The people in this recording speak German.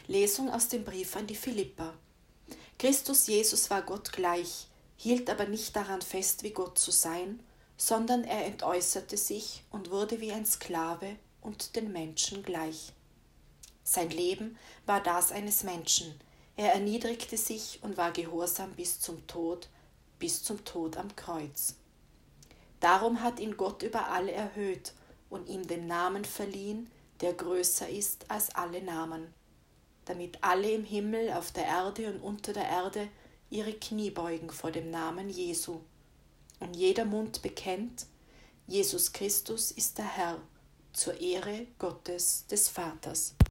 Lesung aus dem Brief an die Philipper. Christus Jesus war Gott gleich, hielt aber nicht daran fest, wie Gott zu sein, sondern er entäußerte sich und wurde wie ein Sklave und den Menschen gleich. Sein Leben war das eines Menschen. Er erniedrigte sich und war gehorsam bis zum Tod am Kreuz. Darum hat ihn Gott über alle erhöht und ihm den Namen verliehen, der größer ist als alle Namen, damit alle im Himmel, auf der Erde und unter der Erde ihre Knie beugen vor dem Namen Jesu. Und jeder Mund bekennt, Jesus Christus ist der Herr, zur Ehre Gottes des Vaters.